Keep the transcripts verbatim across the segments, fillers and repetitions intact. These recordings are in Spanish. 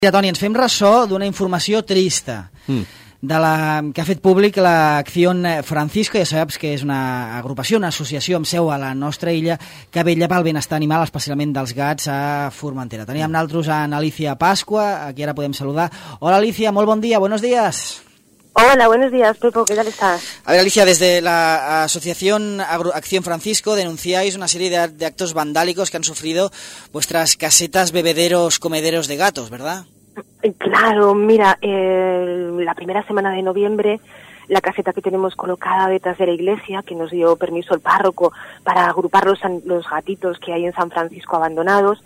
Toni, ens fem ressò d'una informació trista mm. de la, que ha fet públic l'Acción Francisco. Ja saps que és una agrupació, una associació amb seu a la nostra illa que vetlla pel benestar animal, especialment dels gats a Formentera. Teníem mm. nosaltres a Alicia Pascua, a qui ara podem saludar. Hola Alicia, molt bon dia, buenos días. Hola, buenos días, Pepo, ¿qué tal estás? A ver, Alicia, desde la Asociación Acción Francisco denunciáis una serie de, de actos vandálicos que han sufrido vuestras casetas, bebederos, comederos de gatos, ¿verdad? Claro, mira, eh, la primera semana de noviembre, la caseta que tenemos colocada detrás de la iglesia, que nos dio permiso el párroco para agrupar los, los gatitos que hay en San Francisco abandonados,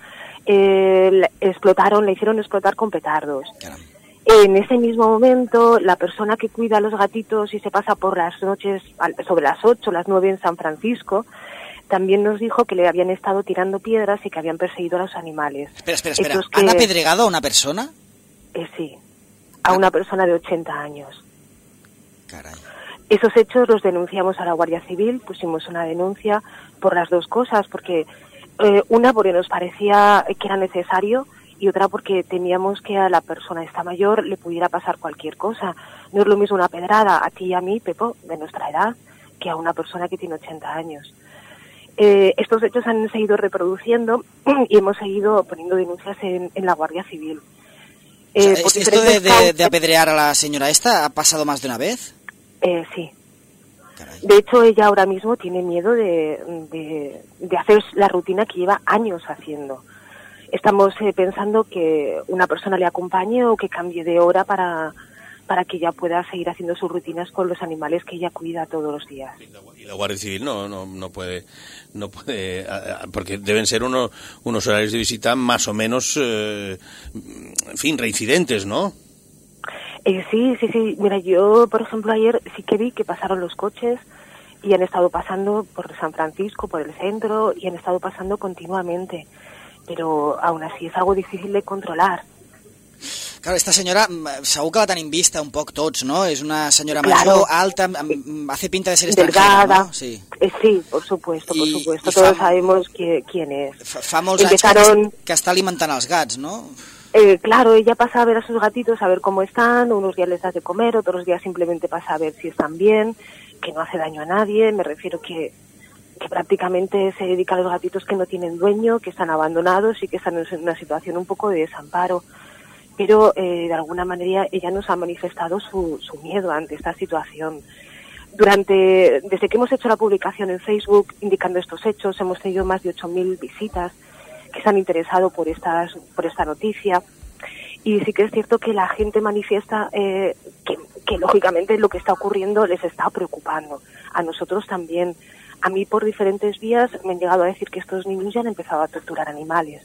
eh, explotaron, la hicieron explotar con petardos. Caramba. En ese mismo momento, la persona que cuida a los gatitos y se pasa por las noches sobre las ocho, las nueve en San Francisco, también nos dijo que le habían estado tirando piedras y que habían perseguido a los animales. Espera, espera, espera. Que... ¿Han apedregado a una persona? Eh, sí, a una persona de ochenta años. Caray. Esos hechos los denunciamos a la Guardia Civil, pusimos una denuncia por las dos cosas, porque eh, una porque nos parecía que era necesario, y otra porque temíamos que a la persona esta mayor le pudiera pasar cualquier cosa. No es lo mismo una pedrada a ti y a mí, Pepo, de nuestra edad, que a una persona que tiene ochenta años. Eh, estos hechos han seguido reproduciendo y hemos seguido poniendo denuncias en, en la Guardia Civil. Eh, o sea, ¿Esto de, de, de apedrear a la señora esta ha pasado más de una vez? Eh, sí. Caray. De hecho, ella ahora mismo tiene miedo de, de, de hacer la rutina que lleva años haciendo. Estamos eh, pensando que una persona le acompañe o que cambie de hora para, para que ella pueda seguir haciendo sus rutinas con los animales que ella cuida todos los días. Y la, y la Guardia Civil no, no, no puede, no puede, porque deben ser unos, unos horarios de visita más o menos, eh, en fin, reincidentes, ¿no? Eh, sí, sí, sí. Mira, yo, por ejemplo, ayer sí que vi que pasaron los coches y han estado pasando por San Francisco, por el centro, y han estado pasando continuamente. Pero aún así es algo difícil de controlar. Claro, esta senyora segur que la tenim vista un poc tots, ¿no? És una senyora claro. major, alta, hace pinta de ser extranjera, ¿no? Sí. Eh, sí, por supuesto, por I, supuesto. I Todos fa, sabemos que, quién es. Fa, fa molts Empezaron, anys que, que està alimentant els gats, ¿no? Eh, claro, ella pasa a ver a sus gatitos, a ver cómo están, unos días les das de comer, otros días simplemente pasa a ver si están bien, que no hace daño a nadie, me refiero que que prácticamente se dedica a los gatitos que no tienen dueño, que están abandonados y que están en una situación un poco de desamparo. Pero eh, de alguna manera ella nos ha manifestado su, su miedo ante esta situación. Durante, desde que hemos hecho la publicación en Facebook indicando estos hechos, hemos tenido más de ocho mil visitas que se han interesado por, estas, por esta noticia. Y sí que es cierto que la gente manifiesta eh, que, que lógicamente lo que está ocurriendo les está preocupando. A nosotros también. A mí por diferentes vías me han llegado a decir que estos niños ya han empezado a torturar animales.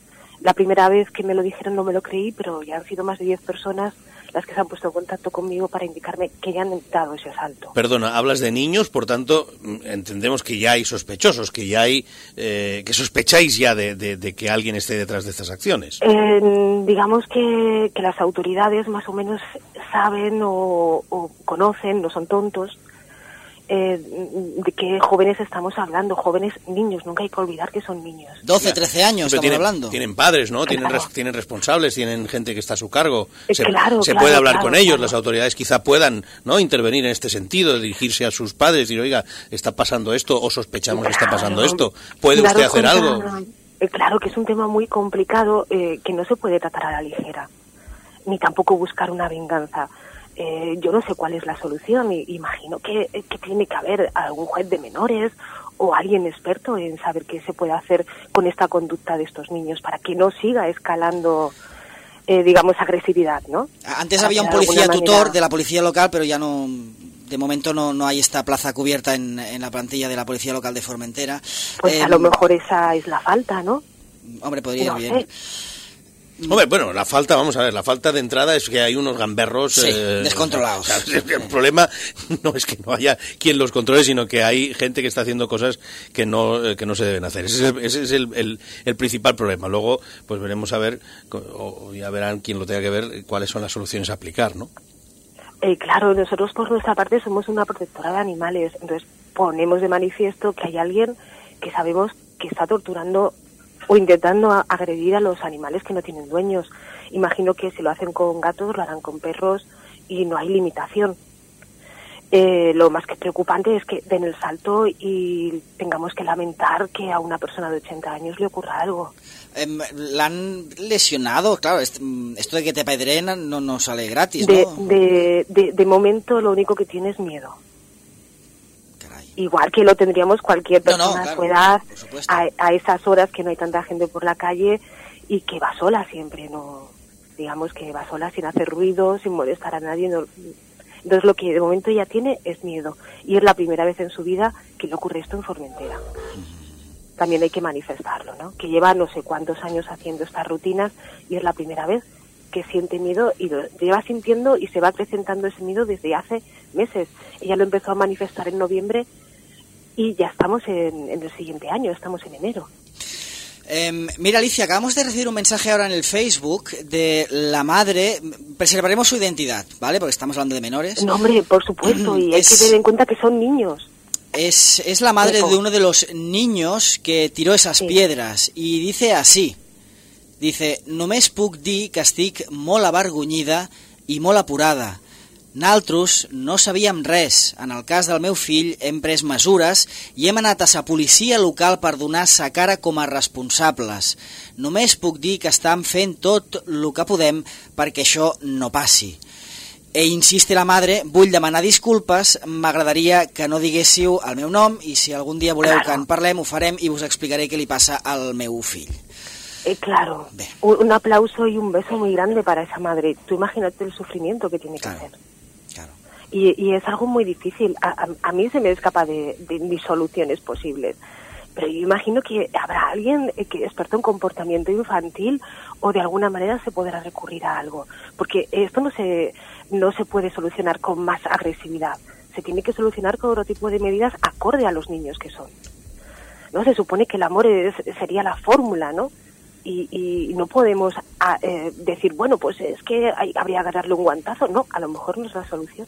La primera vez que me lo dijeron no me lo creí, pero ya han sido más de diez personas las que se han puesto en contacto conmigo para indicarme que ya han dado ese asalto. Perdona, hablas de niños, por tanto, entendemos que ya hay sospechosos, que ya hay, eh, que sospecháis ya de, de, de que alguien esté detrás de estas acciones. Eh, digamos que, que las autoridades más o menos saben o, o conocen, no son tontos, Eh, de qué jóvenes estamos hablando, jóvenes niños, nunca hay que olvidar que son niños. doce, trece años estamos tienen, hablando. Tienen padres, ¿no? Claro. Tienen, res, tienen responsables, tienen gente que está a su cargo. Se, claro, se claro, puede hablar claro, con ellos, claro. Las autoridades quizá puedan, ¿no?, intervenir en este sentido, dirigirse a sus padres y decir, oiga, está pasando esto o sospechamos claro. que está pasando esto. ¿Puede Claro, usted hacer contra, algo? Eh, claro que es un tema muy complicado eh, que no se puede tratar a la ligera, ni tampoco buscar una venganza. Eh, yo no sé cuál es la solución, y imagino que, que tiene que haber algún juez de menores o alguien experto en saber qué se puede hacer con esta conducta de estos niños para que no siga escalando, eh, digamos, agresividad, ¿no? Antes para había un policía tutor manera... de la policía local, pero ya no, de momento no, no hay esta plaza cubierta en, en la plantilla de la policía local de Formentera. Pues eh, a lo mejor esa es la falta, ¿no? Hombre, podría ir no bien. Sé. Hombre, bueno, la falta, vamos a ver, la falta de entrada es que hay unos gamberros... Sí, eh, descontrolados. O sea, el problema no es que no haya quien los controle, sino que hay gente que está haciendo cosas que no que no se deben hacer. Ese es el, ese es el, el, el principal problema. Luego, pues veremos a ver, o ya verán quien lo tenga que ver, cuáles son las soluciones a aplicar, ¿no? Eh, claro, nosotros por nuestra parte somos una protectora de animales, entonces ponemos de manifiesto que hay alguien que sabemos que está torturando o intentando agredir a los animales que no tienen dueños. imagino que si lo hacen con gatos, lo harán con perros y no hay limitación. Eh, lo más que preocupante es que den el salto y tengamos que lamentar que a una persona de ochenta años le ocurra algo. Eh, ¿La han lesionado? Claro, esto de que te apedreen no, no sale gratis, de, ¿no? De, de, de momento lo único que tiene es miedo. Caray. Igual que lo tendríamos cualquier persona no, no, claro, a su edad, a, a esas horas que no hay tanta gente por la calle y que va sola siempre, no, digamos que va sola sin hacer ruido, sin molestar a nadie, no. Entonces lo que de momento ella tiene es miedo. Y es la primera vez en su vida que le ocurre esto en Formentera. También hay que manifestarlo, ¿no? Que lleva no sé cuántos años haciendo estas rutinas y es la primera vez que siente miedo y lo lleva sintiendo y se va acrecentando ese miedo desde hace meses. Ella lo empezó a manifestar en noviembre y ya estamos en, en el siguiente año, estamos en enero. Eh, mira, Alicia, acabamos de recibir un mensaje ahora en el Facebook de la madre. Preservaremos su identidad, ¿vale? Porque estamos hablando de menores. No, hombre, por supuesto, y hay es, que tener en cuenta que son niños. Es, es la madre Epo. de uno de los niños que tiró esas sí. piedras y dice así. Dice, només puc dir que estic molt avergonyida i molt apurada. Naltros no sabíem res. En el cas del meu fill hem pres mesures i hem anat a sa policia local per donar sa cara com a responsables. Només puc dir que estem fent tot el que podem perquè això no passi. E insiste la madre, vull demanar disculpes, m'agradaria que no diguéssiu el meu nom i si algun dia voleu claro. que en parlem ho farem i us explicaré què li passa al meu fill. Eh, claro, Bé. un aplauso y un beso muy grande para esa madre. Tú imagínate el sufrimiento que tiene claro. que hacer. Claro. Y, y es algo muy difícil. A, a, a mí se me escapa de, de mis soluciones posibles. Pero yo imagino que habrá alguien que experto en comportamiento infantil o de alguna manera se podrá recurrir a algo. Porque esto no se, no se puede solucionar con más agresividad. Se tiene que solucionar con otro tipo de medidas acorde a los niños que son. ¿No? Se supone que el amor es, sería la fórmula, ¿no? Y, y no podemos a, eh, decir, bueno, pues es que hay, habría que darle un guantazo. No, a lo mejor no es la solución.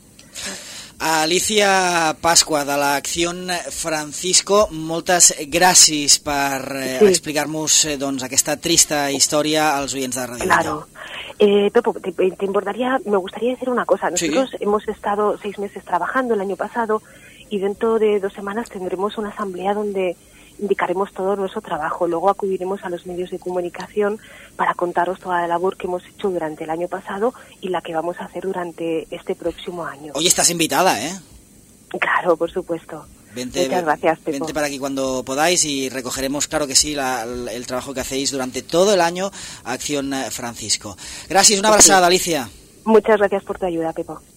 Alicia Pasqua, de l'Acció Francisco, moltes gràcies per eh, sí. explicar-nos eh, doncs, aquesta trista història als oients de Radio Claro. Eh, Pepo, te, te importaría, me gustaría decir una cosa. Nosotros sí. hemos estado seis meses trabajando el año pasado y dentro de dos semanas tendremos una asamblea donde indicaremos todo nuestro trabajo. Luego acudiremos a los medios de comunicación para contaros toda la labor que hemos hecho durante el año pasado y la que vamos a hacer durante este próximo año. Hoy estás invitada, ¿eh? Claro, por supuesto. Vente, Muchas gracias, Pepo. Vente para aquí cuando podáis y recogeremos, claro que sí, la, el trabajo que hacéis durante todo el año a Acción Francisco. Gracias, una abrazada, Alicia. Muchas gracias por tu ayuda, Pepo.